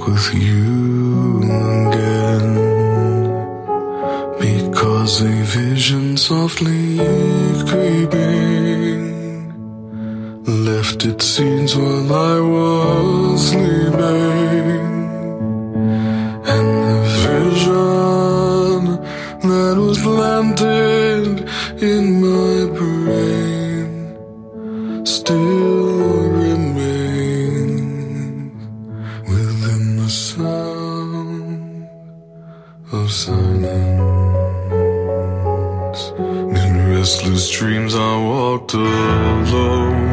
walk with you again, because a vision softly creeping left its seeds while I was sleeping, and the vision that was planted in my brain still remains within the sound of silence. In restless dreams I walked alone,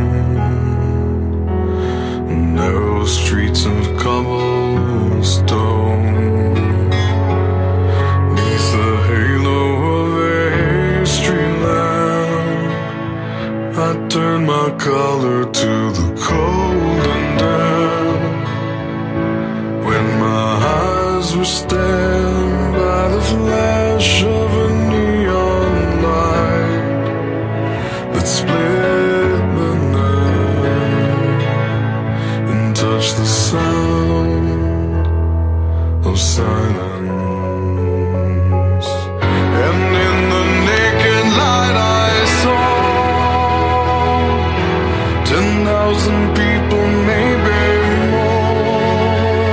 narrow streets of cobblestone, neath the halo of a street lamp. I turned my collar to the cold and damp, when my eyes were stabbed by the flash of a neon light that split the night and touched the sound of silence. And in the naked light I saw 10,000 people, maybe more,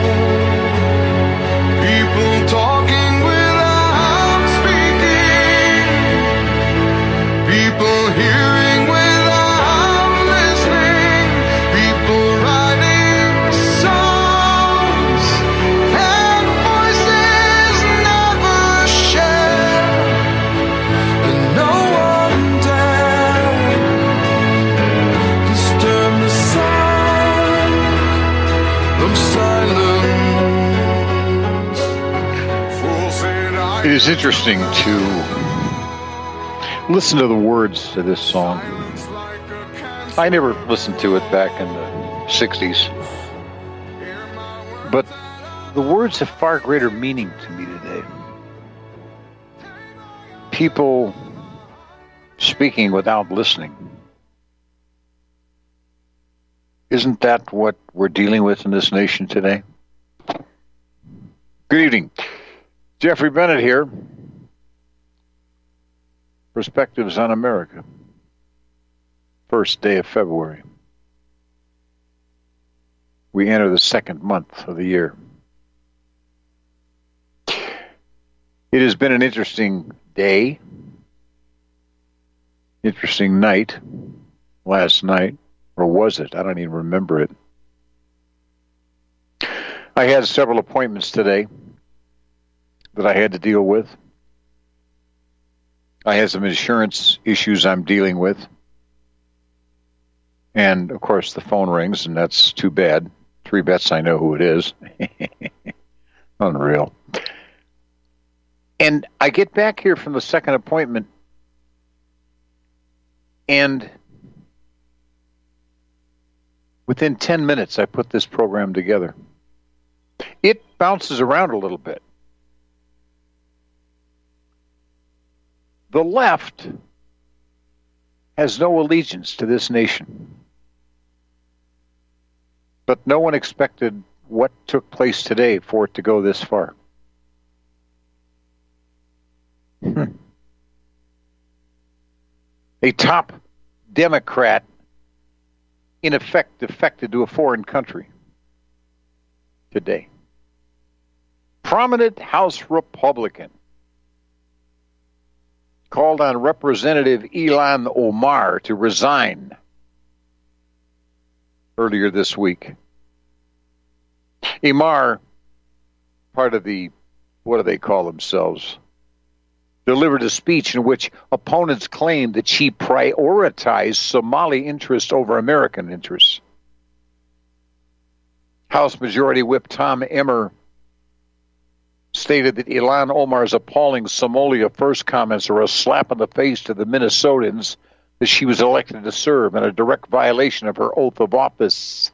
people talking without speaking, people hearing without listening, people writing songs and voices never shared, and no one dared disturb the sound of silence. Fool said I. It is interesting to listen to the words to this song. I never listened to it back in the 60s, but the words have far greater meaning to me today. People speaking without listening. Isn't that what we're dealing with in this nation today? Good evening. Jeffrey Bennett here. Perspectives on America. First day of February. We enter the second month of the year. It has been an interesting day, interesting night, last night, or was it? I don't even remember it. I had several appointments today that I had to deal with. I had some insurance issues I'm dealing with. And, of course, the phone rings, and that's too bad. 3 bets I know who it is. Unreal. And I get back here from the second appointment, and within 10 minutes, I put this program together. It bounces around a little bit. The left has no allegiance to this nation. But no one expected what took place today for it to go this far. A top Democrat, in effect, defected to a foreign country today. Prominent House Republican called on Representative Ilhan Omar to resign earlier this week. Omar, part of the, what do they call themselves, delivered a speech in which opponents claimed that she prioritized Somali interests over American interests. House Majority Whip Tom Emmer stated that Ilhan Omar's appalling Somalia First comments are a slap in the face to the Minnesotans that she was elected to serve and a direct violation of her oath of office.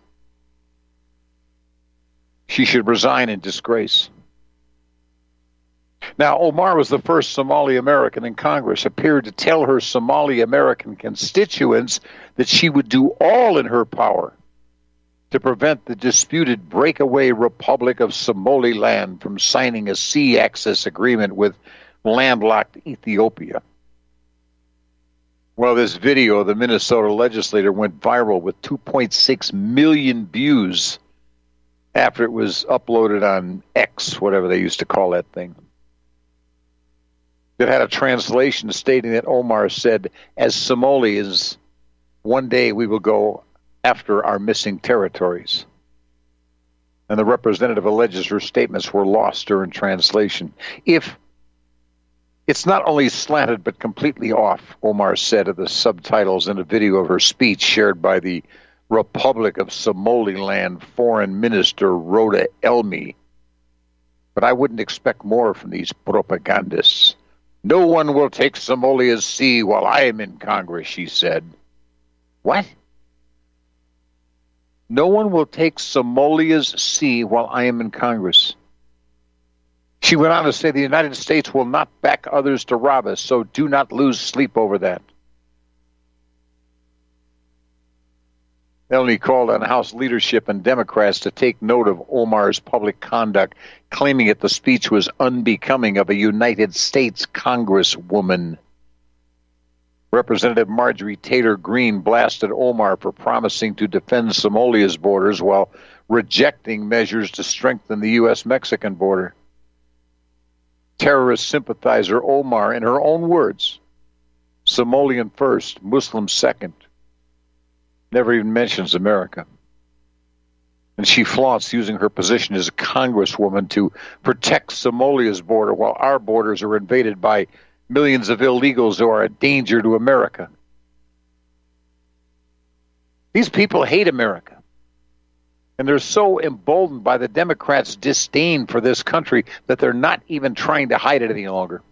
She should resign in disgrace. Now, Omar was the first Somali American in Congress, appeared to tell her Somali American constituents that she would do all in her power to prevent the disputed breakaway Republic of Somaliland from signing a sea access agreement with landlocked Ethiopia. Well, this video of the Minnesota legislator went viral with 2.6 million views after it was uploaded on X, whatever they used to call that thing. It had a translation stating that Omar said, as Somalis, one day we will go after our missing territories. And the representative alleges her statements were lost during translation. If it's not only slanted but completely off, Omar said of the subtitles in a video of her speech shared by the Republic of Somaliland Foreign Minister Rhoda Elmi. But I wouldn't expect more from these propagandists. No one will take Somalia's sea while I am in Congress, she said. What? No one will take Somalia's sea while I am in Congress. She went on to say the United States will not back others to rob us, so do not lose sleep over that. Elney called on House leadership and Democrats to take note of Omar's public conduct, claiming that the speech was unbecoming of a United States Congresswoman. Representative Marjorie Taylor Greene blasted Omar for promising to defend Somalia's borders while rejecting measures to strengthen the U.S.-Mexican border. Terrorist sympathizer Omar, in her own words, Somalian first, Muslim second, never even mentions America. And she flaunts using her position as a congresswoman to protect Somalia's border while our borders are invaded by millions of illegals who are a danger to America. These people hate America. And they're so emboldened by the Democrats' disdain for this country that they're not even trying to hide it any longer.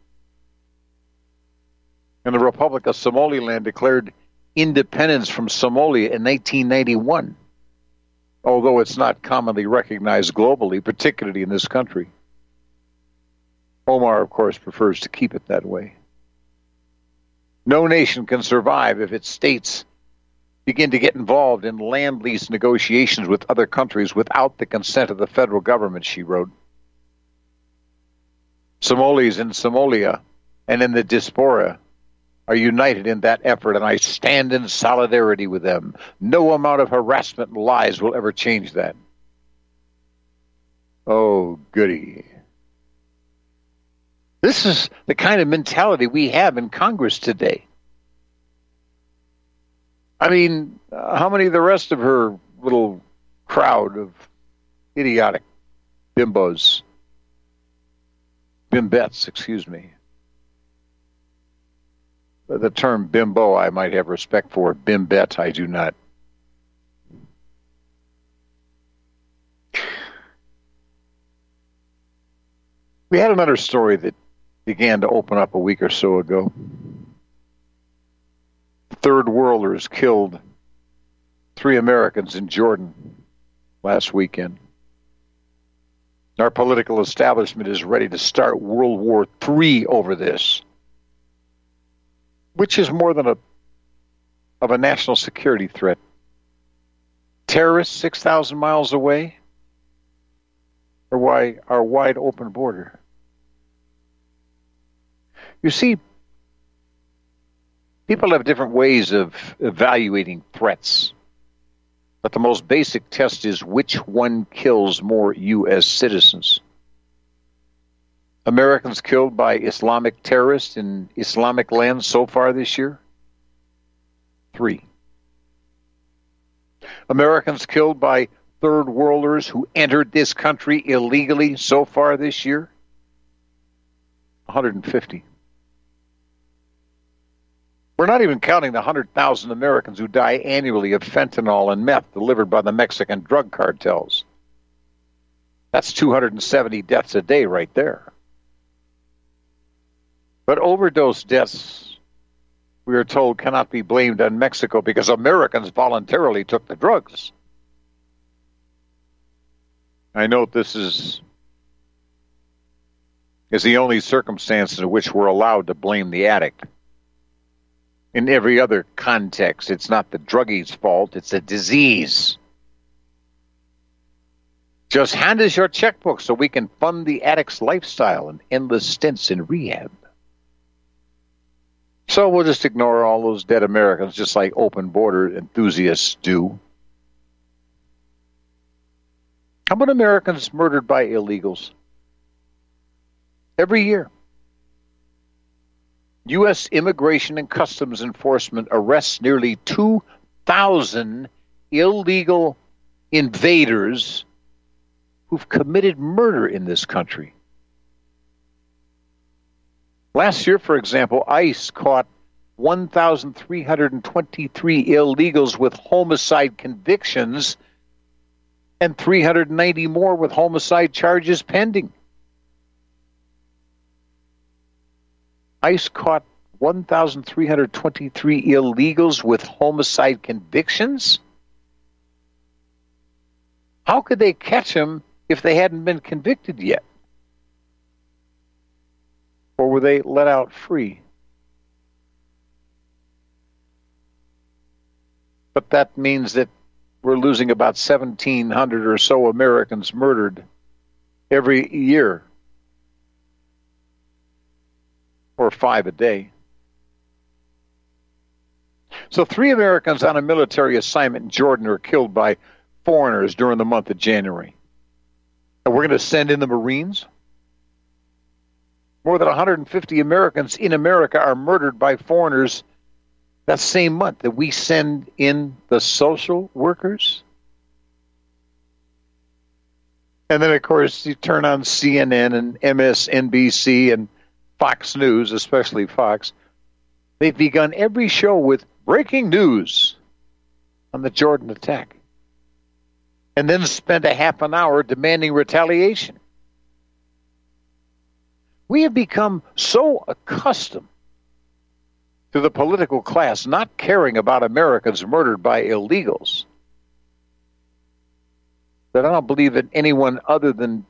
And the Republic of Somaliland declared independence from Somalia in 1991, although it's not commonly recognized globally, particularly in this country. Omar, of course, prefers to keep it that way. No nation can survive if its states begin to get involved in land lease negotiations with other countries without the consent of the federal government, she wrote. Somalis in Somalia and in the diaspora are united in that effort, and I stand in solidarity with them. No amount of harassment and lies will ever change that. Oh, goody. This is the kind of mentality we have in Congress today. I mean, how many of the rest of her little crowd of idiotic bimbettes, excuse me. The term bimbo I might have respect for. Bimbette I do not. We had another story that began to open up a week or so ago. Third worlders killed 3 Americans in Jordan last weekend. Our political establishment is ready to start World War III over this, which is more than a national security threat. Terrorists 6,000 miles away, or why our wide open border? You see, people have different ways of evaluating threats, but the most basic test is which one kills more U.S. citizens. Americans killed by Islamic terrorists in Islamic lands so far this year? 3. Americans killed by third worlders who entered this country illegally so far this year? 150. We're not even counting the 100,000 Americans who die annually of fentanyl and meth delivered by the Mexican drug cartels. That's 270 deaths a day right there. But overdose deaths, we are told, cannot be blamed on Mexico because Americans voluntarily took the drugs. I note this is the only circumstance in which we're allowed to blame the addict. In every other context, it's not the druggie's fault, it's a disease. Just hand us your checkbook so we can fund the addict's lifestyle and endless stints in rehab. So we'll just ignore all those dead Americans, just like open border enthusiasts do. How about Americans murdered by illegals? Every year, U.S. Immigration and Customs Enforcement arrests nearly 2,000 illegal invaders who've committed murder in this country. Last year, for example, ICE caught 1,323 illegals with homicide convictions and 390 more with homicide charges pending. ICE caught 1,323 illegals with homicide convictions? How could they catch them if they hadn't been convicted yet? Or were they let out free? But that means that we're losing about 1,700 or so Americans murdered every year, or 5 a day. So 3 Americans on a military assignment in Jordan are killed by foreigners during the month of January. And we're going to send in the Marines? More than 150 Americans in America are murdered by foreigners that same month that we send in the social workers. And then, of course, you turn on CNN and MSNBC and Fox News, especially Fox. They've begun every show with breaking news on the Jordan attack, and then spend a half an hour demanding retaliation. We have become so accustomed to the political class not caring about Americans murdered by illegals that I don't believe that anyone other than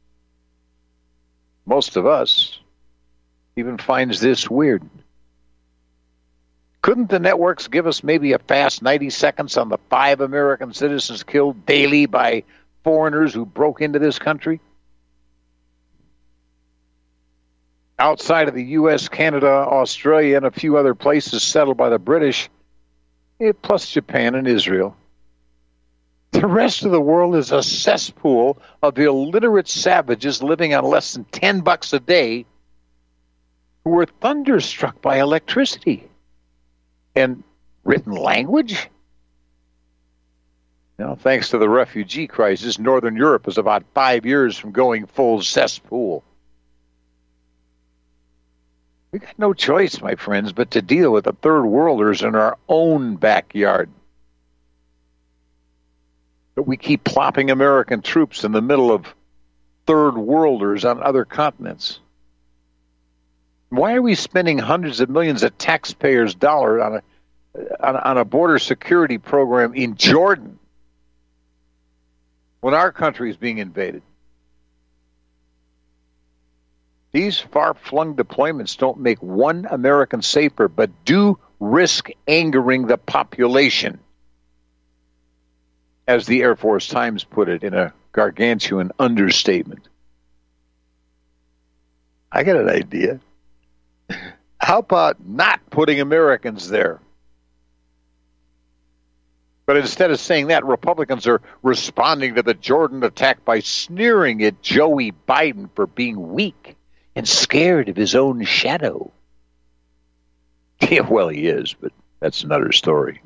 most of us even finds this weird. Couldn't the networks give us maybe a fast 90 seconds on the 5 American citizens killed daily by foreigners who broke into this country? Outside of the U.S., Canada, Australia, and a few other places settled by the British, plus Japan and Israel, the rest of the world is a cesspool of illiterate savages living on less than $10 a day who were thunderstruck by electricity and written language. Now, thanks to the refugee crisis, Northern Europe is about 5 years from going full cesspool. We got no choice, my friends, but to deal with the third worlders in our own backyard. But we keep plopping American troops in the middle of third worlders on other continents. Why are we spending hundreds of millions of taxpayers' dollars on a border security program in Jordan when our country is being invaded? These far-flung deployments don't make one American safer, but do risk angering the population, as the Air Force Times put it in a gargantuan understatement. I got an idea. How about not putting Americans there? But instead of saying that, Republicans are responding to the Jordan attack by sneering at Joey Biden for being weak and scared of his own shadow. Yeah, well, he is, but that's another story.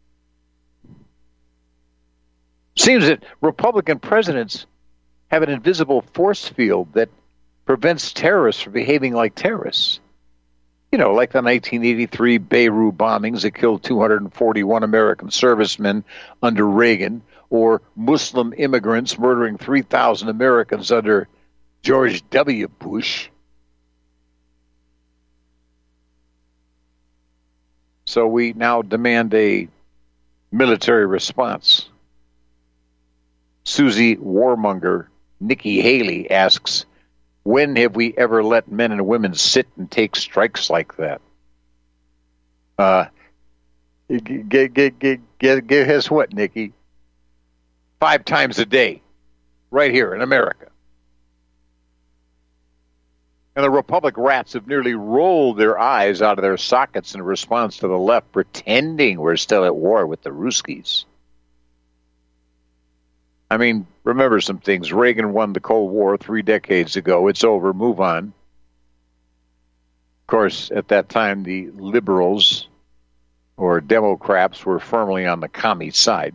Seems that Republican presidents have an invisible force field that prevents terrorists from behaving like terrorists. You know, like the 1983 Beirut bombings that killed 241 American servicemen under Reagan, or Muslim immigrants murdering 3,000 Americans under George W. Bush. So we now demand a military response. Susie Warmonger, Nikki Haley asks, when have we ever let men and women sit and take strikes like that? Guess what, Nikki? 5 times a day. right here in America. And the Republic rats have nearly rolled their eyes out of their sockets in response to the left pretending we're still at war with the Ruskies. I mean, remember some things. Reagan won the Cold War 3 decades ago. It's over. Move on. Of course, at that time, the liberals or Democrats were firmly on the commie side.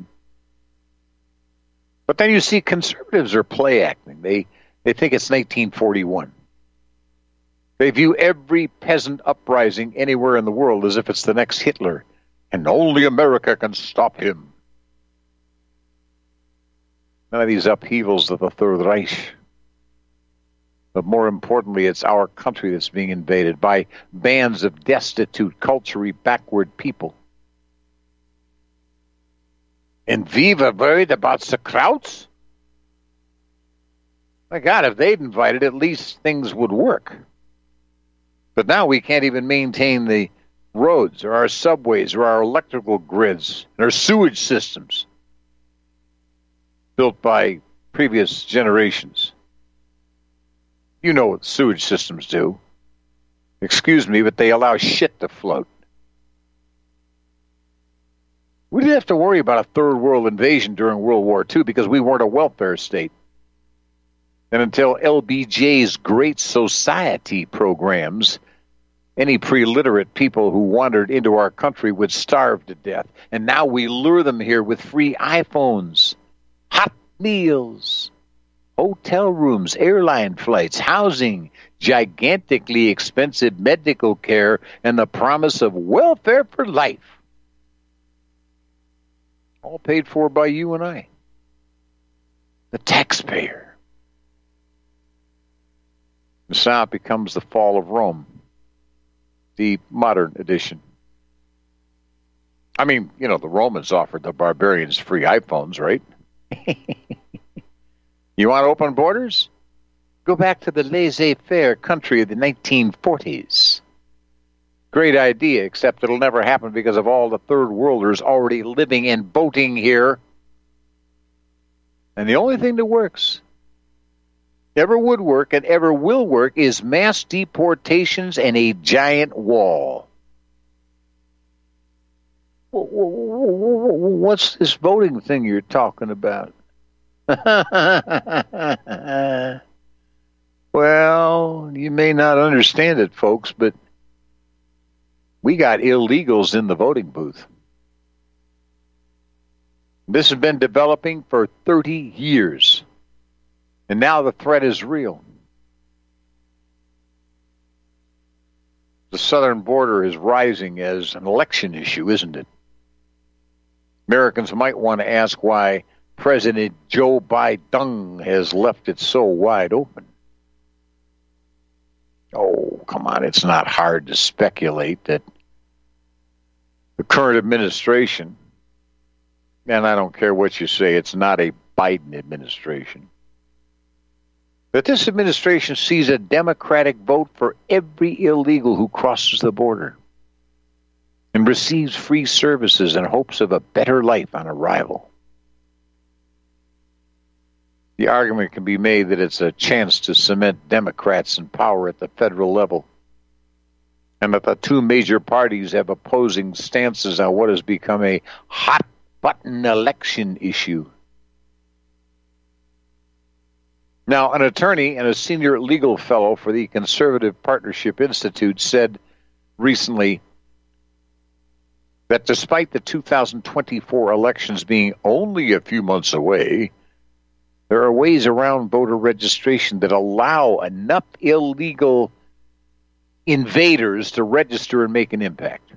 But then you see conservatives are play acting. They think it's 1941. They view every peasant uprising anywhere in the world as if it's the next Hitler, and only America can stop him. None of these upheavals of the Third Reich. But more importantly, it's our country that's being invaded by bands of destitute, culturally backward people. And we were worried about the Krauts? My God, if they'd invited, at least things would work. But now we can't even maintain the roads or our subways or our electrical grids and our sewage systems built by previous generations. You know what sewage systems do. Excuse me, but they allow shit to float. We didn't have to worry about a third world invasion during World War II because we weren't a welfare state. And until LBJ's Great Society programs, any pre-literate people who wandered into our country would starve to death. And now we lure them here with free iPhones, hot meals, hotel rooms, airline flights, housing, gigantically expensive medical care, and the promise of welfare for life. All paid for by you and I, the taxpayer. The South becomes the fall of Rome, the modern edition. I mean, you know, the Romans offered the barbarians free iPhones, right? You want open borders? Go back to the laissez-faire country of the 1940s. Great idea, except it'll never happen because of all the third worlders already living and boating here. And the only thing that works, ever would work and ever will work, is mass deportations and a giant wall. What's this voting thing you're talking about? Well, you may not understand it, folks, but we got illegals in the voting booth. This has been developing for 30 years. And now the threat is real. The southern border is rising as an election issue, isn't it? Americans might want to ask why President Joe Biden has left it so wide open. Oh, come on, it's not hard to speculate that the current administration, and I don't care what you say, it's not a Biden administration, that this administration sees a Democratic vote for every illegal who crosses the border and receives free services in hopes of a better life on arrival. The argument can be made that it's a chance to cement Democrats in power at the federal level, and that the two major parties have opposing stances on what has become a hot-button election issue. Now, an attorney and a senior legal fellow for the Conservative Partnership Institute said recently that despite the 2024 elections being only a few months away, there are ways around voter registration that allow enough illegal invaders to register and make an impact.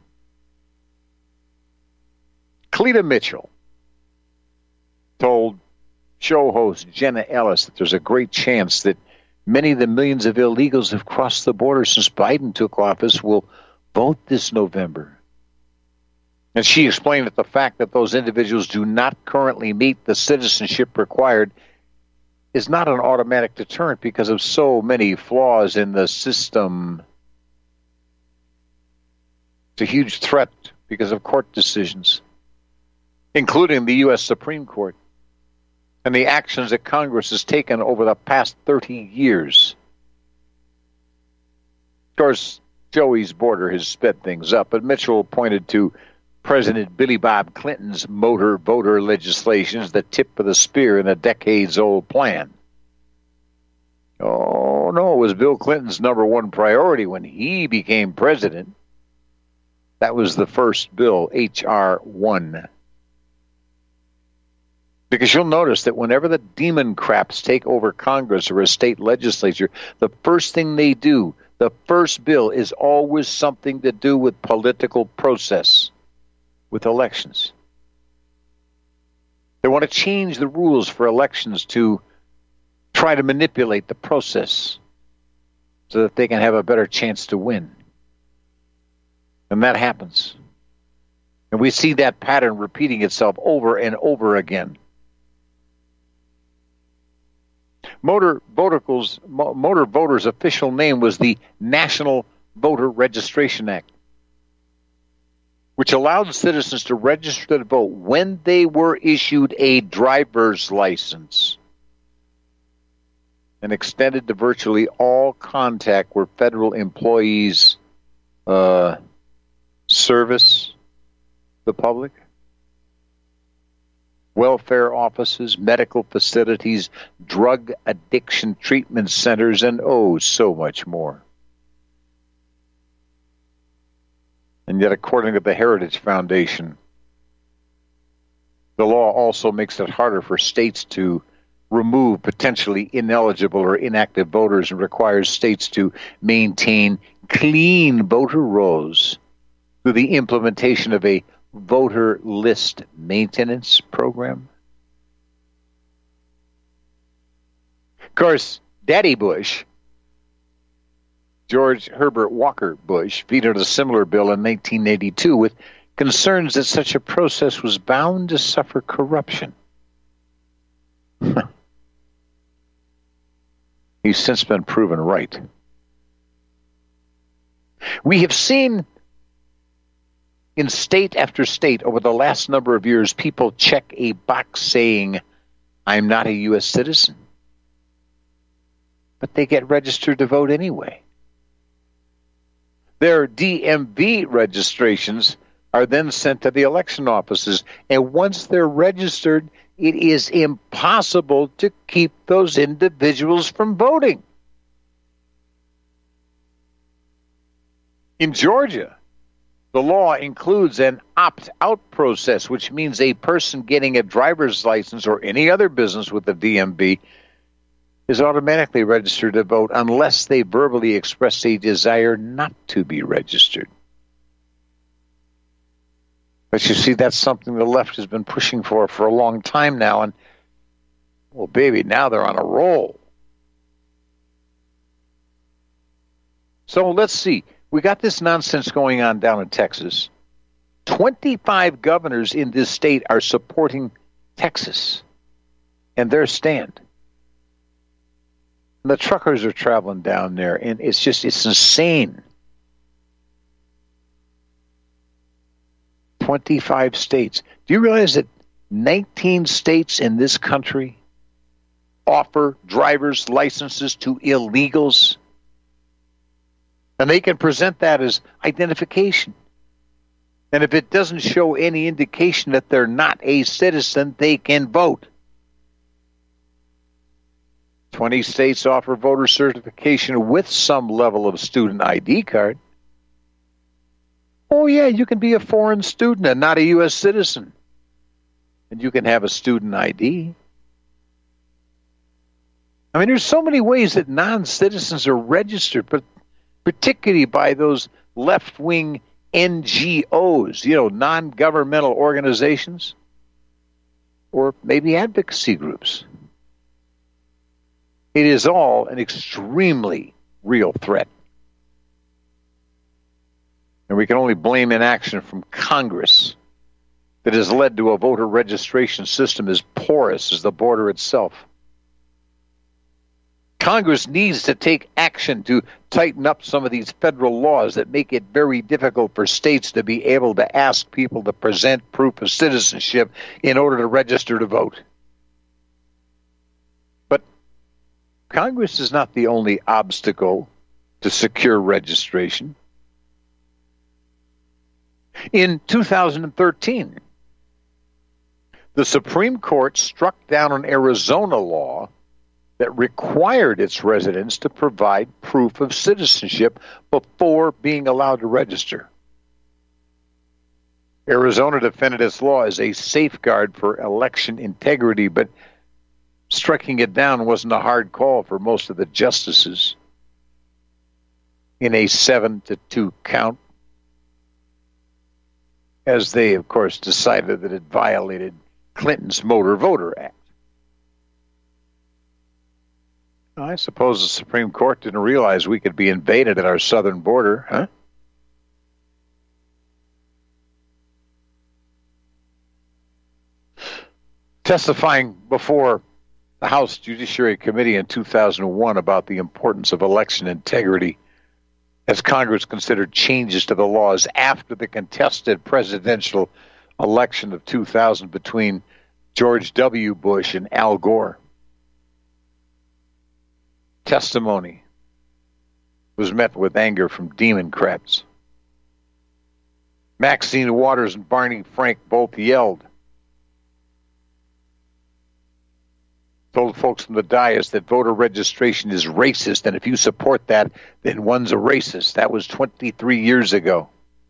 Cleta Mitchell told show host Jenna Ellis that there's a great chance that many of the millions of illegals who have crossed the border since Biden took office will vote this November. And she explained that the fact that those individuals do not currently meet the citizenship required is not an automatic deterrent because of so many flaws in the system. It's a huge threat because of court decisions, including the U.S. Supreme Court. and the actions that Congress has taken over the past 30 years. Of course, Joey's border has sped things up, but Mitchell pointed to President Billy Bob Clinton's motor voter legislation as the tip of the spear in a decades-old plan. Oh, no, it was Bill Clinton's number one priority when he became president. That was the first bill, H.R. 1. Because you'll notice that whenever the demon craps take over Congress or a state legislature, the first thing they do, the first bill, is always something to do with political process, with elections. They want to change the rules for elections to try to manipulate the process so that they can have a better chance to win. And that happens. And we see that pattern repeating itself over and over again. Motor voters' official name was the National Voter Registration Act, which allowed citizens to register to vote when they were issued a driver's license, and extended to virtually all contact where federal employees service the public, welfare offices, medical facilities, drug addiction treatment centers, and oh, so much more. And yet, according to the Heritage Foundation, the law also makes it harder for states to remove potentially ineligible or inactive voters and requires states to maintain clean voter rolls through the implementation of a voter list maintenance program. Of course, Daddy Bush, George Herbert Walker Bush, vetoed a similar bill in 1982 with concerns that such a process was bound to suffer corruption. He's since been proven right. We have seen in state after state over the last number of years, people check a box saying, I'm not a U.S. citizen. But they get registered to vote anyway. Their DMV registrations are then sent to the election offices. And once they're registered, it is impossible to keep those individuals from voting. In Georgia, the law includes an opt-out process, which means a person getting a driver's license or any other business with the DMV is automatically registered to vote unless they verbally express a desire not to be registered. But you see, that's something the left has been pushing for a long time now, and, well, baby, now they're on a roll. So let's see. We got this nonsense going on down in Texas. 25 governors in this state are supporting Texas and their stand. And the truckers are traveling down there, and it's insane. 25 states. Do you realize that 19 states in this country offer driver's licenses to illegals? And they can present that as identification. And if it doesn't show any indication that they're not a citizen, they can vote. 20 states offer voter certification with some level of student ID card. Oh, yeah, you can be a foreign student and not a U.S. citizen. And you can have a student ID. I mean, there's so many ways that non-citizens are registered, but particularly by those left-wing NGOs, non-governmental organizations, or maybe advocacy groups. It is all an extremely real threat. And we can only blame inaction from Congress that has led to a voter registration system as porous as the border itself. Congress needs to take action to tighten up some of these federal laws that make it very difficult for states to be able to ask people to present proof of citizenship in order to register to vote. Congress is not the only obstacle to secure registration. In 2013, the Supreme Court struck down an Arizona law that required its residents to provide proof of citizenship before being allowed to register. Arizona defended its law as a safeguard for election integrity, but striking it down wasn't a hard call for most of the justices in a 7-2 count, as they, of course, decided that it violated Clinton's Motor Voter Act. I suppose the Supreme Court didn't realize we could be invaded at our southern border, huh? Testifying before the House Judiciary Committee in 2001 about the importance of election integrity as Congress considered changes to the laws after the contested presidential election of 2000 between George W. Bush and Al Gore. Testimony was met with anger from Democrats. Maxine Waters and Barney Frank both yelled, told folks from the dais that voter registration is racist, and if you support that, then one's a racist. That was 23 years ago.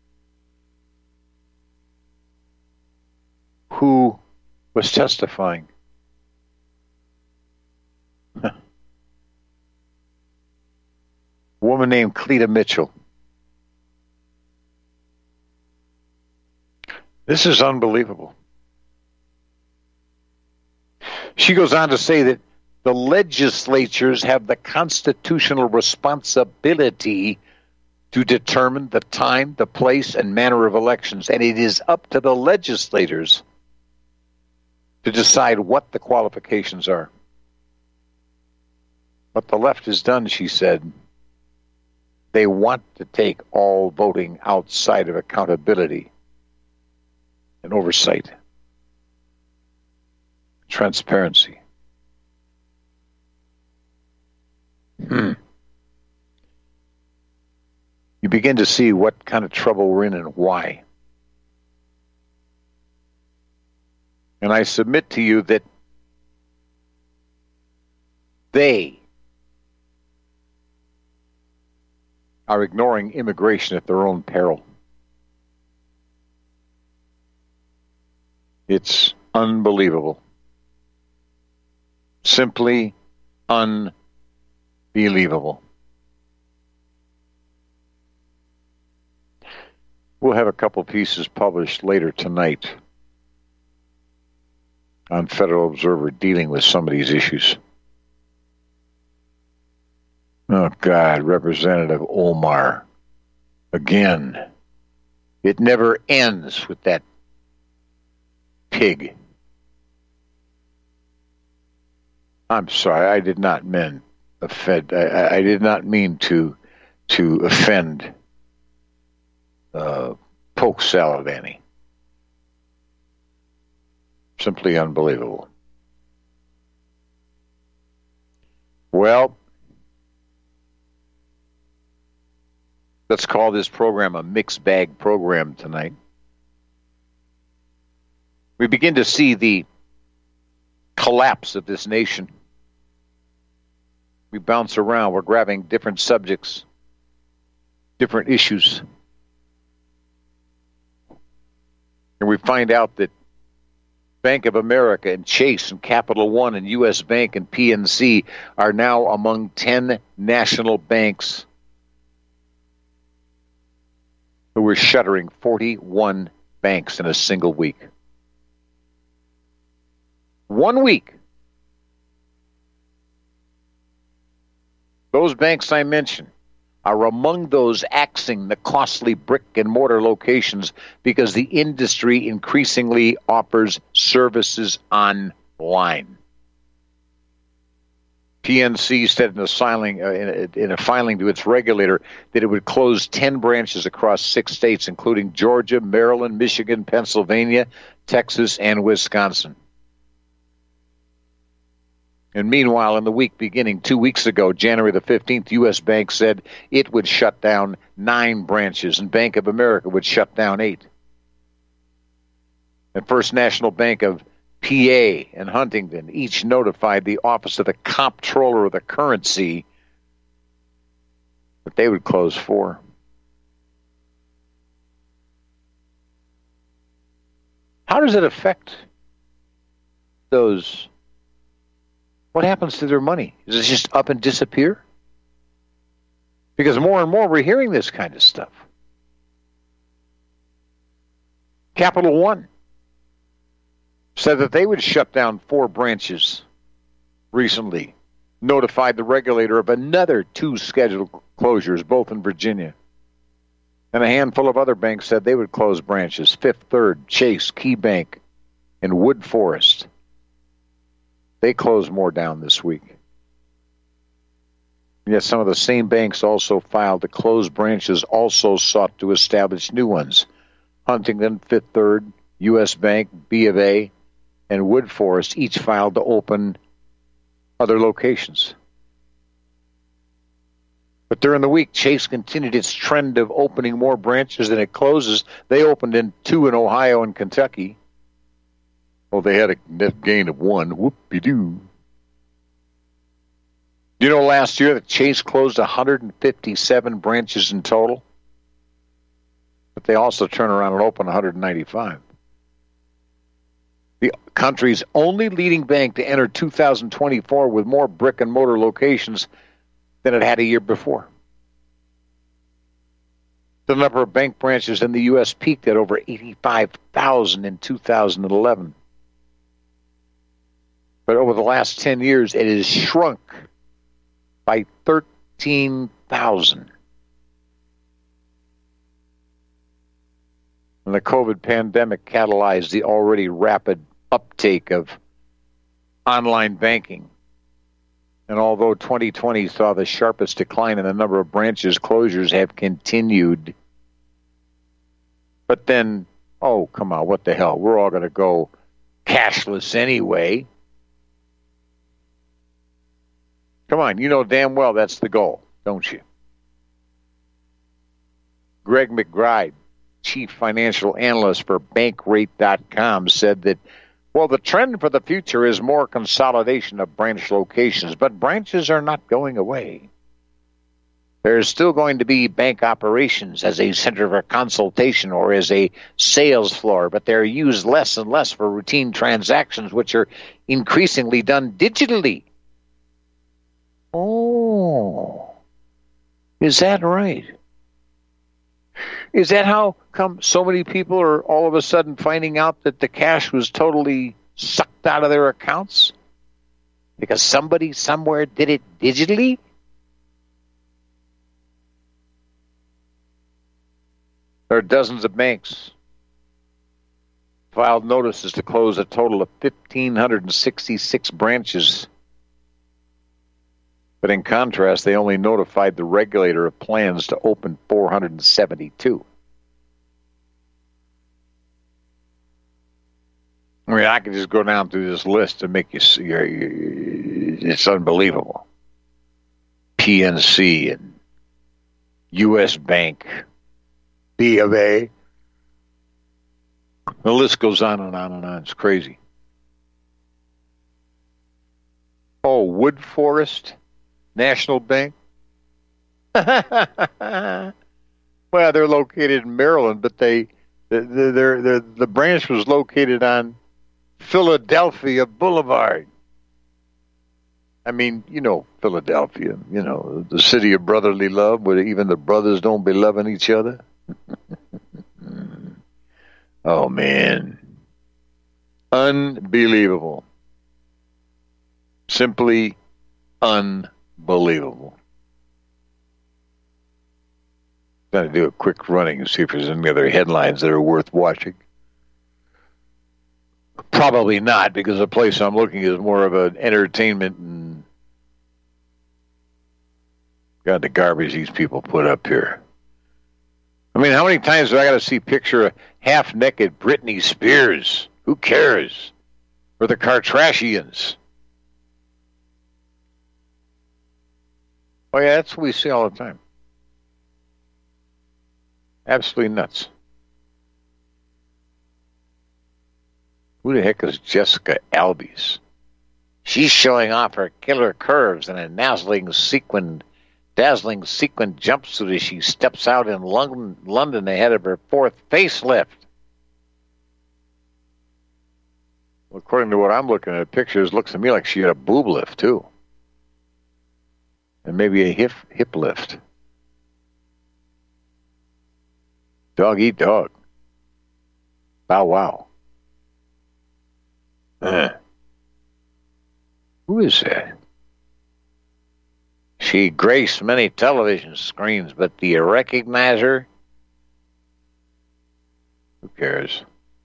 Who was testifying? A woman named Cleta Mitchell. This is unbelievable. She goes on to say that the legislatures have the constitutional responsibility to determine the time, the place, and manner of elections, and it is up to the legislators to decide what the qualifications are. What the left has done, she said, they want to take all voting outside of accountability and oversight. Transparency. You begin to see what kind of trouble we're in and why. And I submit to you that they are ignoring immigration at their own peril. It's unbelievable. Simply unbelievable. We'll have a couple pieces published later tonight on Federal Observer dealing with some of these issues. Oh, God, Representative Omar. Again. It never ends with that pig. I'm sorry, I did not mean offend. I did not mean to offend Polk Salad Annie. Simply unbelievable. Well, let's call this program a mixed bag program tonight. We begin to see the collapse of this nation. We bounce around. We're grabbing different subjects, different issues. And we find out that Bank of America and Chase and Capital One and U.S. Bank and PNC are now among 10 national banks who were shuttering 41 banks in a single week. 1 week. Those banks I mentioned are among those axing the costly brick and mortar locations because the industry increasingly offers services online. PNC said in a filing to its regulator that it would close 10 branches across 6 states, including Georgia, Maryland, Michigan, Pennsylvania, Texas, and Wisconsin. And meanwhile, in the week beginning 2 weeks ago, January the 15th, U.S. Bank said it would shut down 9 branches, and Bank of America would shut down 8. And First National Bank of PA and Huntington each notified the Office of the Comptroller of the Currency that they would close 4. How does it affect those? What happens to their money? Does it just up and disappear? Because more and more we're hearing this kind of stuff. Capital One said that they would shut down 4 branches recently, notified the regulator of another 2 scheduled closures, both in Virginia. And a handful of other banks said they would close branches, Fifth Third, Chase, KeyBank, and Wood Forest. They closed more down this week. Yet some of the same banks also filed to close branches, also sought to establish new ones. Huntington, Fifth Third, U.S. Bank, B of A, and Wood Forest each filed to open other locations. But during the week, Chase continued its trend of opening more branches than it closes. They opened 2 in Ohio and Kentucky. Well, they had a net gain of 1. Whoop-de-doo. You know, last year that Chase closed 157 branches in total? But they also turned around and opened 195. The country's only leading bank to enter 2024 with more brick-and-mortar locations than it had a year before. The number of bank branches in the U.S. peaked at over 85,000 in 2011. But over the last 10 years, it has shrunk by 13,000. And the COVID pandemic catalyzed the already rapid uptake of online banking. And although 2020 saw the sharpest decline in the number of branches, closures have continued. But then, oh, come on, what the hell? We're all going to go cashless anyway. Come on, you know damn well that's the goal, don't you? Greg McBride, chief financial analyst for Bankrate.com, said that, well, the trend for the future is more consolidation of branch locations, but branches are not going away. There's still going to be bank operations as a center for consultation or as a sales floor, but they're used less and less for routine transactions, which are increasingly done digitally. Oh, is that right? Is that how come so many people are all of a sudden finding out that the cash was totally sucked out of their accounts? Because somebody somewhere did it digitally? There are dozens of banks filed notices to close a total of 1,566 branches. But in contrast, they only notified the regulator of plans to open 472. I mean, I could just go down through this list and make you see. It's unbelievable. PNC and U.S. Bank, B of A. The list goes on and on and on. It's crazy. Oh, Wood Forest National Bank. Well, they're located in Maryland, but the branch was located on Philadelphia Boulevard. I mean, you know, Philadelphia, you know, the city of brotherly love, where even the brothers don't be loving each other. Oh, man. Unbelievable. Simply unbelievable. Got to do a quick running and see if there's any other headlines that are worth watching. Probably not, because the place I'm looking is more of an entertainment and God, the garbage these people put up here. I mean, how many times do I got to see a picture of half-naked Britney Spears? Who cares? Or the Kardashians? Oh, yeah, that's what we see all the time. Absolutely nuts. Who the heck is Jessica Albies? She's showing off her killer curves in a dazzling sequin jumpsuit as she steps out in London ahead of her fourth facelift. Well, according to what I'm looking at, pictures, it looks to me like she had a boob lift, too. And maybe a hip lift. Dog eat dog. Bow wow. Who is that? She graced many television screens, but do you recognize her? Who cares?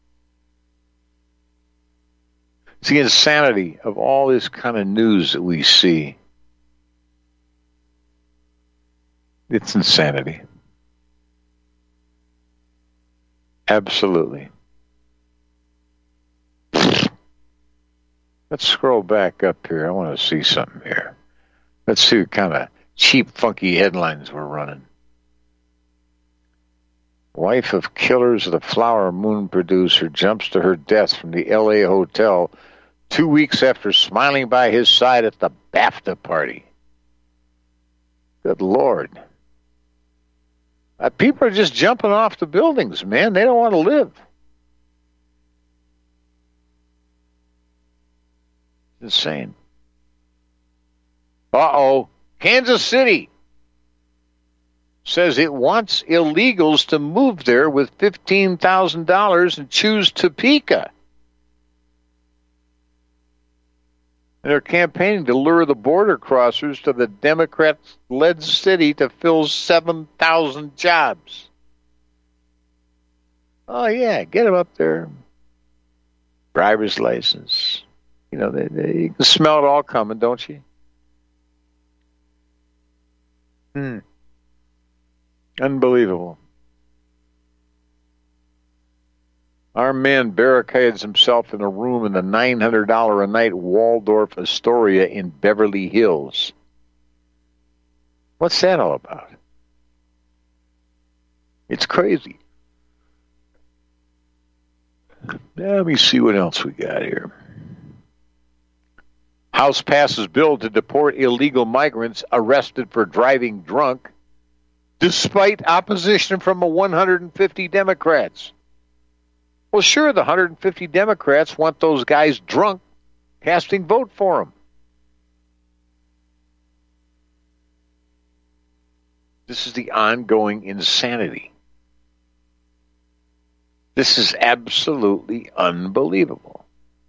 It's the insanity of all this kind of news that we see. It's insanity. Absolutely. Let's scroll back up here. I want to see something here. Let's see what kind of cheap, funky headlines we're running. Wife of killers of the Flower Moon producer jumps to her death from the L.A. hotel 2 weeks after smiling by his side at the BAFTA party. Good Lord. People are just jumping off the buildings, man. They don't want to live. Insane. Uh-oh. Kansas City says it wants illegals to move there with $15,000 and choose Topeka. And they're campaigning to lure the border crossers to the Democrat-led city to fill 7,000 jobs. Oh, yeah, get them up there. Driver's license. You know, you can smell it all coming, don't you? Unbelievable. Our man barricades himself in a room in the $900 a night Waldorf Astoria in Beverly Hills. What's that all about? It's crazy. Let me see what else we got here. House passes bill to deport illegal migrants arrested for driving drunk, despite opposition from 150 Democrats. Well, sure, the 150 Democrats want those guys drunk, casting vote for them. This is the ongoing insanity. This is absolutely unbelievable.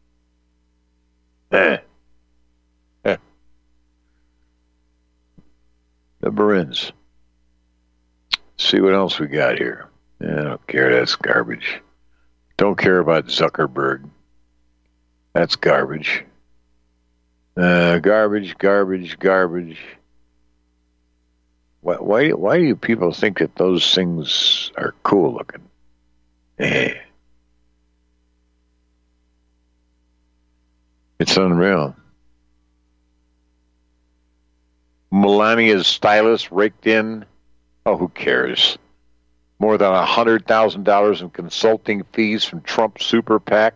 The Marines. See what else we got here. I don't care. That's garbage. Don't care about Zuckerberg. That's garbage. Garbage. Why do you people think that those things are cool looking? It's unreal. Melania's stylist raked in, who cares? More than $100,000 in consulting fees from Trump Super PAC.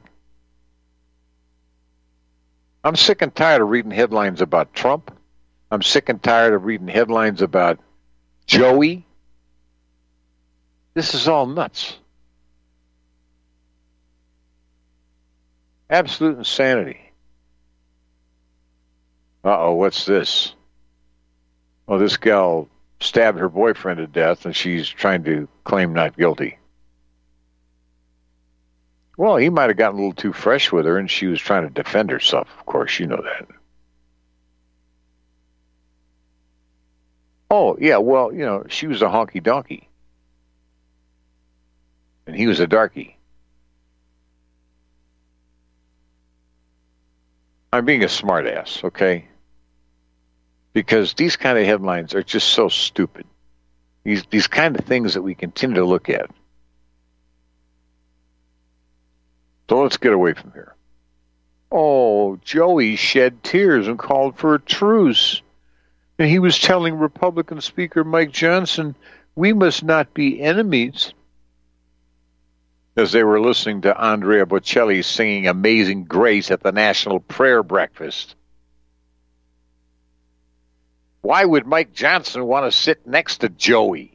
I'm sick and tired of reading headlines about Trump. I'm sick and tired of reading headlines about Joey. This is all nuts. Absolute insanity. What's this? Oh, this gal stabbed her boyfriend to death, and she's trying to claim not guilty. Well, he might have gotten a little too fresh with her, and she was trying to defend herself. Of course, you know that. Oh, yeah, well, she was a honky-donkey. And he was a darky. I'm being a smartass, okay? Because these kind of headlines are just so stupid. These kind of things that we continue to look at. So let's get away from here. Oh, Joey shed tears and called for a truce. And he was telling Republican Speaker Mike Johnson, we must not be enemies, as they were listening to Andrea Bocelli singing Amazing Grace at the National Prayer Breakfast. Why would Mike Johnson want to sit next to Joey?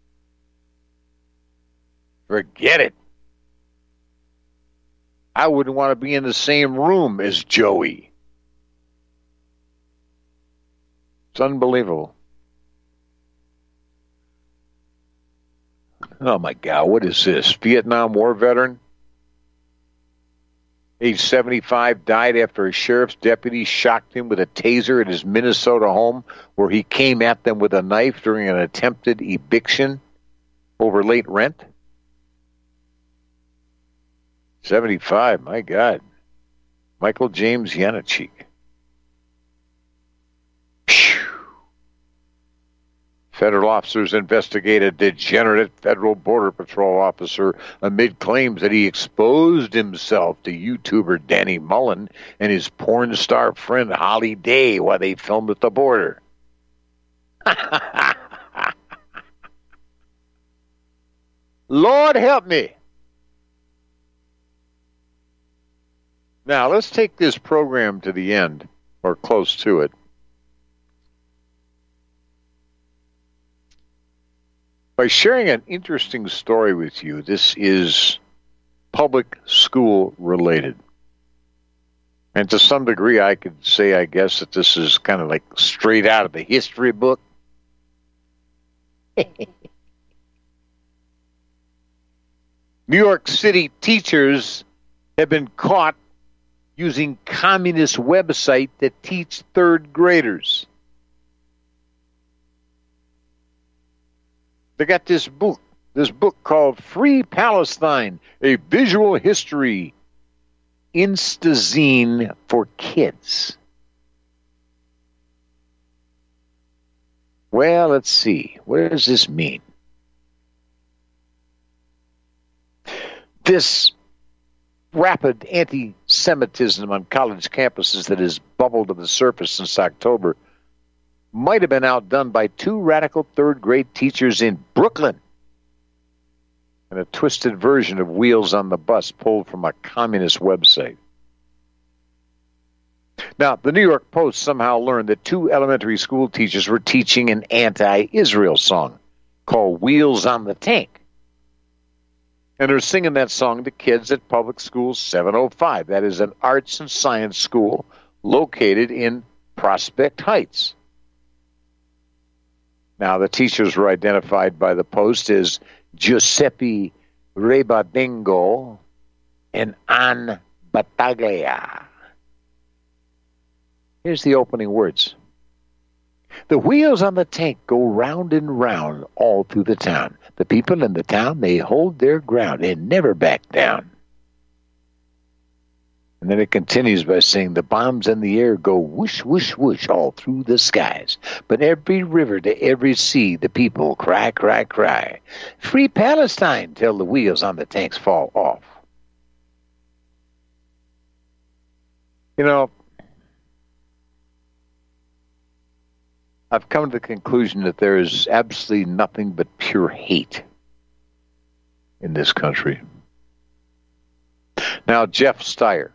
Forget it. I wouldn't want to be in the same room as Joey. It's unbelievable. Oh, my God, what is this? Vietnam War veteran? Age 75, died after a sheriff's deputy shocked him with a taser at his Minnesota home, where he came at them with a knife during an attempted eviction over late rent. 75, my God. Michael James Yanachek. Federal officers investigate a degenerate Federal Border Patrol officer amid claims that he exposed himself to YouTuber Danny Mullen and his porn star friend Holly Day while they filmed at the border. Lord help me. Now, let's take this program to the end, or close to it, by sharing an interesting story with you. This is public school related. And to some degree, I could say, I guess, that this is kind of like straight out of the history book. New York City teachers have been caught using communist website that teach third graders. They got this book called Free Palestine, a visual history Instazine for kids. Well, let's see. What does this mean? This rapid anti-Semitism on college campuses that has bubbled to the surface since October might have been outdone by two radical third-grade teachers in Brooklyn and a twisted version of Wheels on the Bus pulled from a communist website. Now, the New York Post somehow learned that two elementary school teachers were teaching an anti-Israel song called Wheels on the Tank. And they're singing that song to kids at Public School 705. That is an arts and science school located in Prospect Heights. Now, the teachers were identified by the Post as Giuseppe Rebadengo and Ann Battaglia. Here's the opening words. The wheels on the tank go round and round all through the town. The people in the town, they hold their ground and never back down. And then it continues by saying the bombs in the air go whoosh, whoosh, whoosh all through the skies. But every river to every sea, the people cry, cry, cry. Free Palestine till the wheels on the tanks fall off. You know, I've come to the conclusion that there is absolutely nothing but pure hate in this country. Now, Jeff Steyer,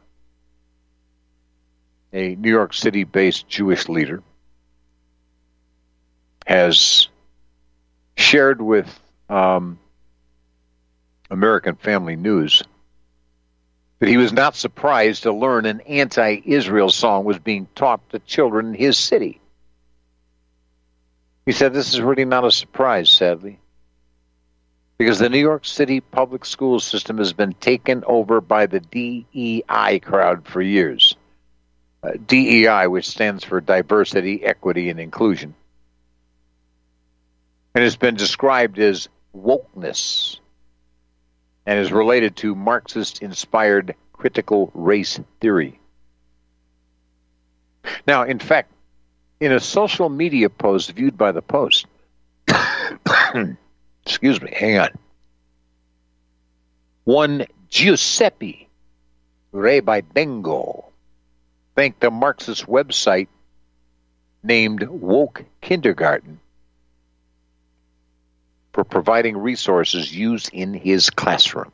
a New York City-based Jewish leader, has shared with American Family News that he was not surprised to learn an anti-Israel song was being taught to children in his city. He said this is really not a surprise, sadly, because the New York City public school system has been taken over by the DEI crowd for years. DEI, which stands for Diversity, Equity, and Inclusion. And has been described as wokeness and is related to Marxist-inspired critical race theory. Now, in fact, in a social media post viewed by the Post, excuse me, hang on, one Giuseppe Rebadengo thanked the Marxist website named Woke Kindergarten for providing resources used in his classroom.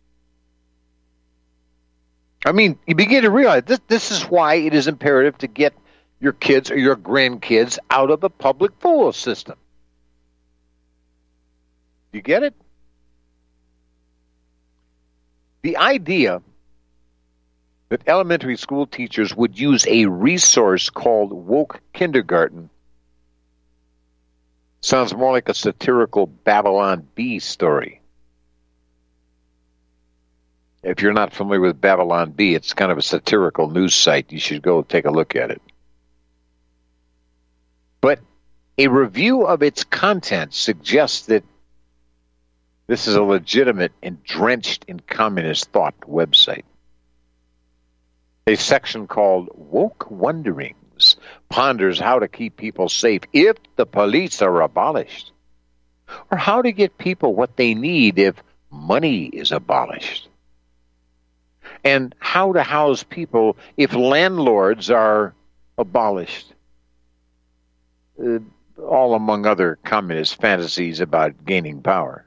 I mean, you begin to realize this is why it is imperative to get your kids or your grandkids out of the public school system. You get it? The idea that elementary school teachers would use a resource called Woke Kindergarten sounds more like a satirical Babylon Bee story. If you're not familiar with Babylon Bee, it's kind of a satirical news site. You should go take a look at it. But a review of its content suggests that this is a legitimate and drenched in communist thought website. A section called Woke Wonderings ponders how to keep people safe if the police are abolished, or how to get people what they need if money is abolished, and how to house people if landlords are abolished, all among other communist fantasies about gaining power.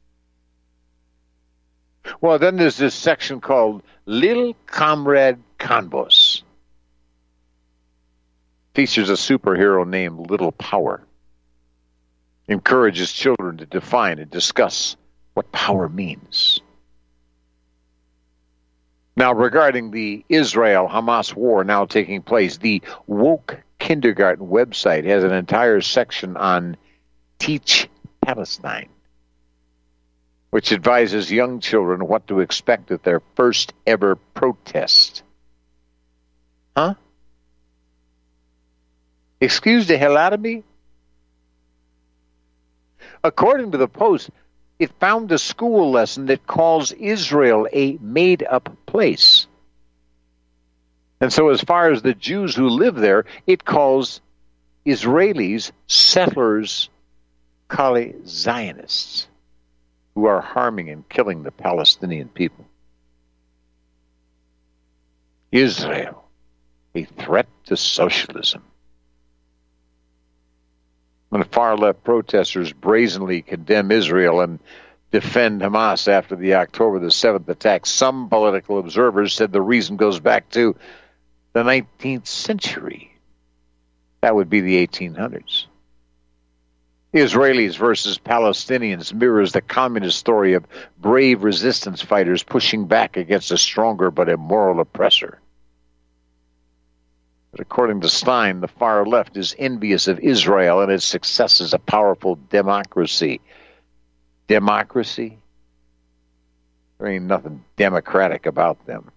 Well, then there's this section called Little Comrade Convos. Features a superhero named Little Power. Encourages children to define and discuss what power means. Now, regarding the Israel-Hamas war now taking place, the Woke Kindergarten website has an entire section on Teach Palestine, which advises young children what to expect at their first ever protest. Huh? Excuse the hell out of me? According to the Post, it found a school lesson that calls Israel a made-up place. And so as far as the Jews who live there, it calls Israelis settlers, Kali Zionists, who are harming and killing the Palestinian people. Israel, a threat to socialism. When far-left protesters brazenly condemn Israel and defend Hamas after the October the 7th attack, some political observers said the reason goes back to the 19th century. That would be the 1800s. Israelis versus Palestinians mirrors the communist story of brave resistance fighters pushing back against a stronger but immoral oppressor. But according to Stein, the far left is envious of Israel and its success as a powerful democracy. Democracy? There ain't nothing democratic about them.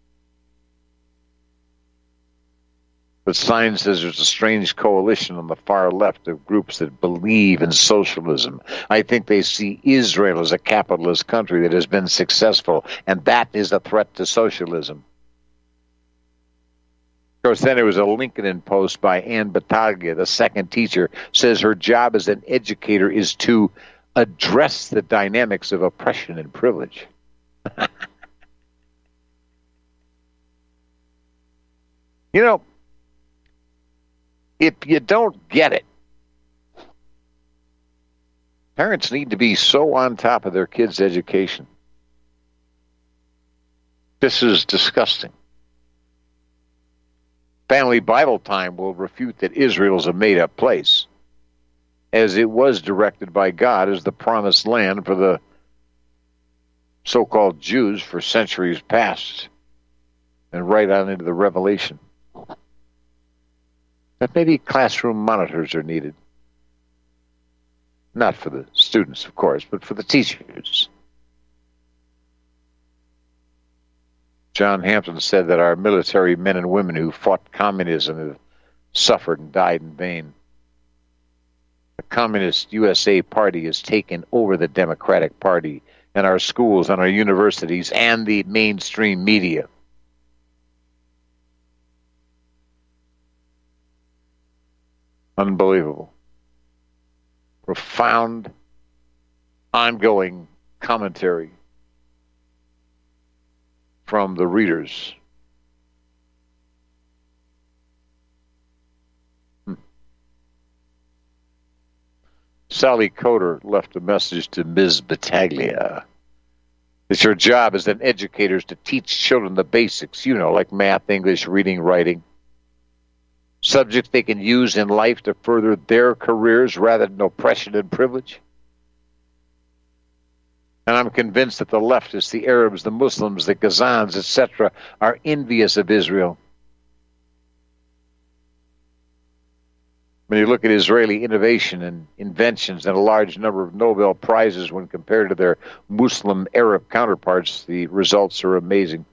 But Stein says there's a strange coalition on the far left of groups that believe in socialism. I think they see Israel as a capitalist country that has been successful, and that is a threat to socialism. Of course, then there was a LinkedIn post by Ann Battaglia, the second teacher, says her job as an educator is to address the dynamics of oppression and privilege. You know, if you don't get it, parents need to be so on top of their kids' education. This is disgusting. Family Bible Time will refute that Israel is a made-up place, as it was directed by God as the promised land for the so-called Jews for centuries past, and right on into the Revelation. That maybe classroom monitors are needed. Not for the students, of course, but for the teachers. John Hampton said that our military men and women who fought communism have suffered and died in vain. The Communist USA Party has taken over the Democratic Party and our schools and our universities and the mainstream media. Unbelievable. Profound, ongoing commentary from the readers. Sally Coder left a message to Ms. Battaglia. It's your job as an educator to teach children the basics, like math, English, reading, writing. Subjects they can use in life to further their careers rather than oppression and privilege. And I'm convinced that the leftists, the Arabs, the Muslims, the Gazans, etc., are envious of Israel. When you look at Israeli innovation and inventions and a large number of Nobel Prizes when compared to their Muslim Arab counterparts, the results are amazing.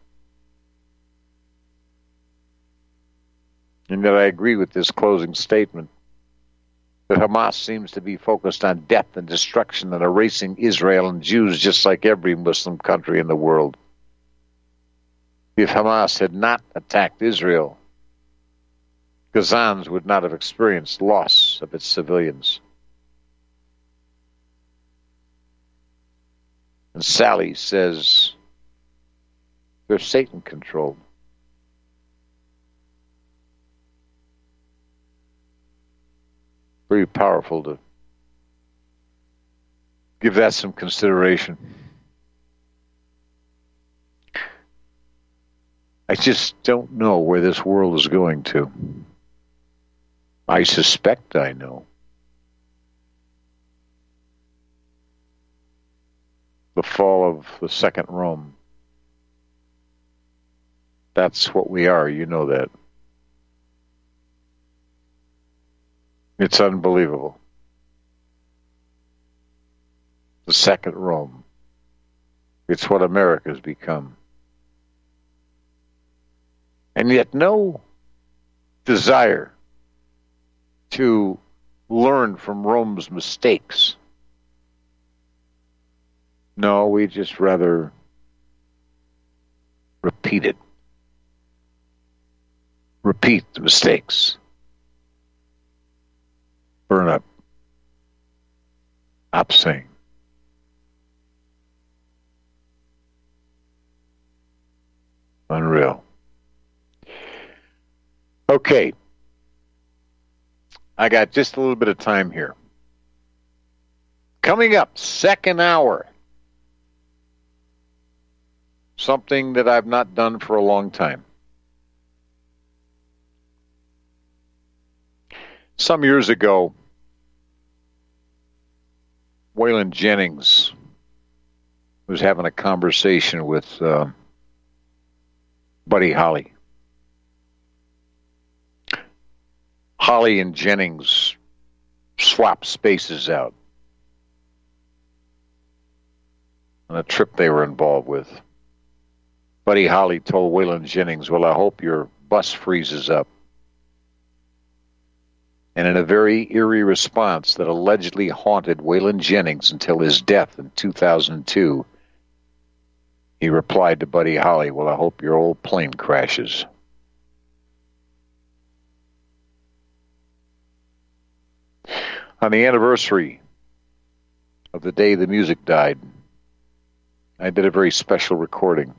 And yet I agree with this closing statement that Hamas seems to be focused on death and destruction and erasing Israel and Jews just like every Muslim country in the world. If Hamas had not attacked Israel, Gazans would not have experienced loss of its civilians. And Sally says they're Satan-controlled. Very powerful to give that some consideration. I just don't know where this world is going to. I suspect I know. The fall of the Second Rome. That's what we are, you know that. It's unbelievable. The Second Rome. It's what America's become. And yet no desire to learn from Rome's mistakes. No, we just rather repeat it. Repeat the mistakes. Burn up. Stop. Unreal. Okay. I got just a little bit of time here. Coming up, second hour. Something that I've not done for a long time. Some years ago, Waylon Jennings was having a conversation with Buddy Holly. Holly and Jennings swapped spaces out on a trip they were involved with. Buddy Holly told Waylon Jennings, well, I hope your bus freezes up. And in a very eerie response that allegedly haunted Waylon Jennings until his death in 2002, he replied to Buddy Holly, well, I hope your old plane crashes. On the anniversary of the day the music died, I did a very special recording.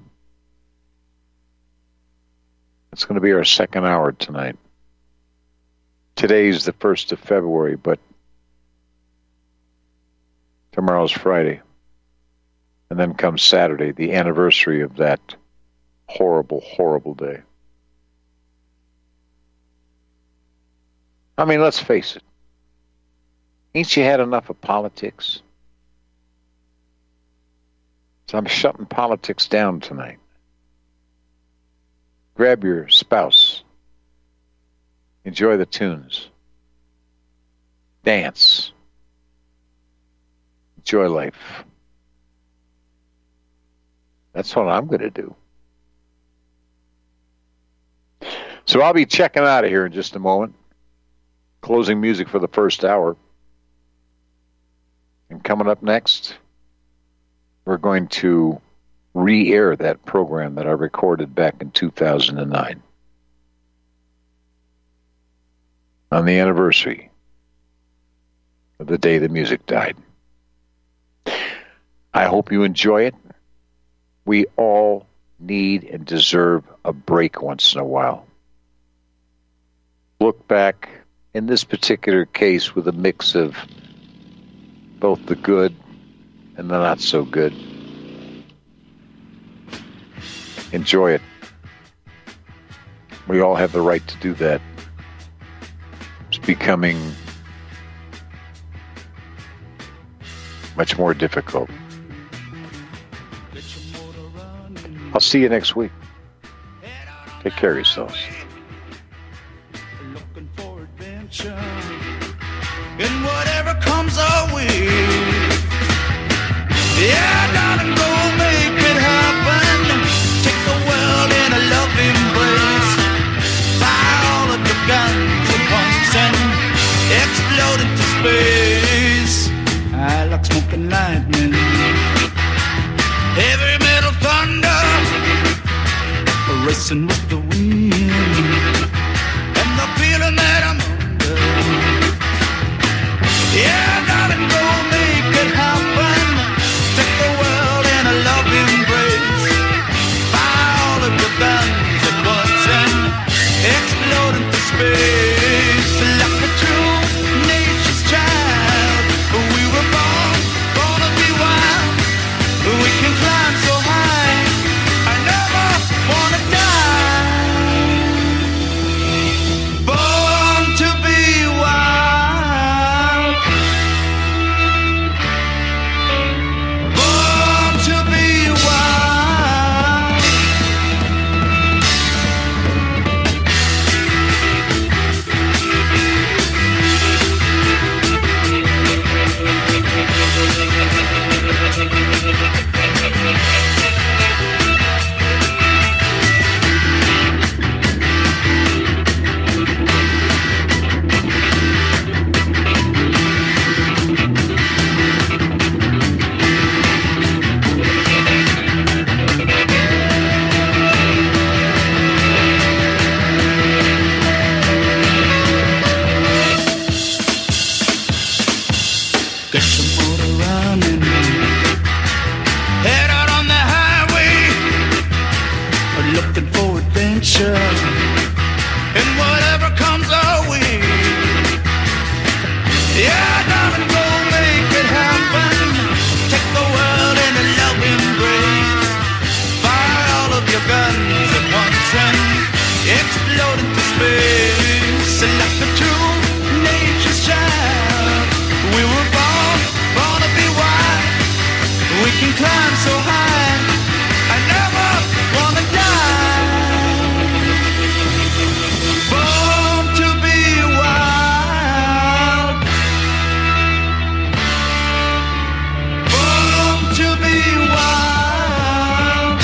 It's going to be our second hour tonight. Today's the 1st of February, but tomorrow's Friday. And then comes Saturday, the anniversary of that horrible, horrible day. I mean, let's face it. Ain't you had enough of politics? So I'm shutting politics down tonight. Grab your spouse. Enjoy the tunes. Dance. Enjoy life. That's what I'm going to do. So I'll be checking out of here in just a moment. Closing music for the first hour. And coming up next, we're going to re-air that program that I recorded back in 2009. On the anniversary of the day the music died. I hope you enjoy it. We all need and deserve a break once in a while. Look back, in this particular case, with a mix of both the good and the not so good. Enjoy it. We all have the right to do that. It's becoming much more difficult. I'll see you next week. Take care of yourselves. Looking for adventure in whatever comes our way. Yeah, darling, go make it happen. Take the world in a love embrace. Fire all of your guns at once and explode into space. I like smoking lightning, heavy metal thunder, racing with the wind, and the feeling that I'm under. Yeah, darling, go make it happen. Take the world in a love embrace. Fire all of your guns at once and explode into space. Like a true nature's child, we were born to be wild. We can climb so high, I never wanna die. Born to be wild. Born to be wild. Get your motor running, head out on the highway, looking for adventure, and whatever comes our way. Yeah, darling, go make it happen. Take the world in a love embrace. Fire all of your guns at once and explode into space. Like a true nature's child, we were born to be wild. We can climb so high, I never wanna die. Born to be wild. Born to be wild.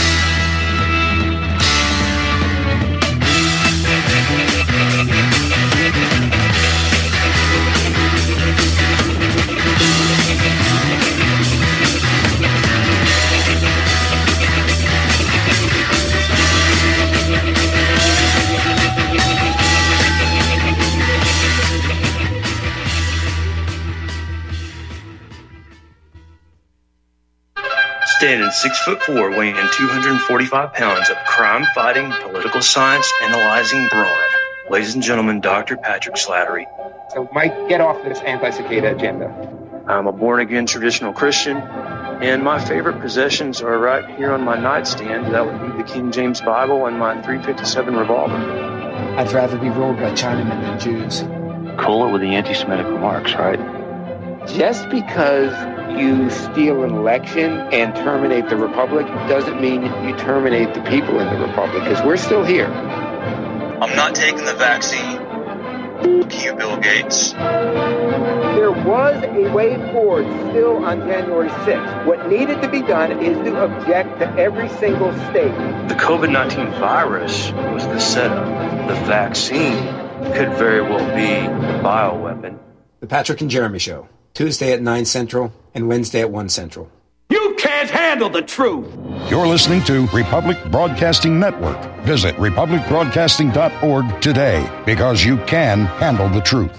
Standing 6'4", weighing 245 pounds of crime-fighting, political science analyzing brawn. Ladies and gentlemen, Dr. Patrick Slattery. So, Mike, get off this anti-cicada agenda. I'm a born-again traditional Christian, and my favorite possessions are right here on my nightstand. That would be the King James Bible and my .357 revolver. I'd rather be ruled by Chinamen than Jews. Cool it with the anti-Semitic remarks, right? Just because you steal an election and terminate the republic doesn't mean you terminate the people in the republic, because we're still here. I'm not taking the vaccine. F*** you, Bill Gates. There was a way forward still on January 6th. What needed to be done is to object to every single state. The COVID-19 virus was the setup. The vaccine could very well be the bioweapon. The Patrick and Jeremy Show, Tuesday at 9 Central and Wednesday at 1 Central. You can't handle the truth. You're listening to Republic Broadcasting Network. Visit republicbroadcasting.org today, because you can handle the truth.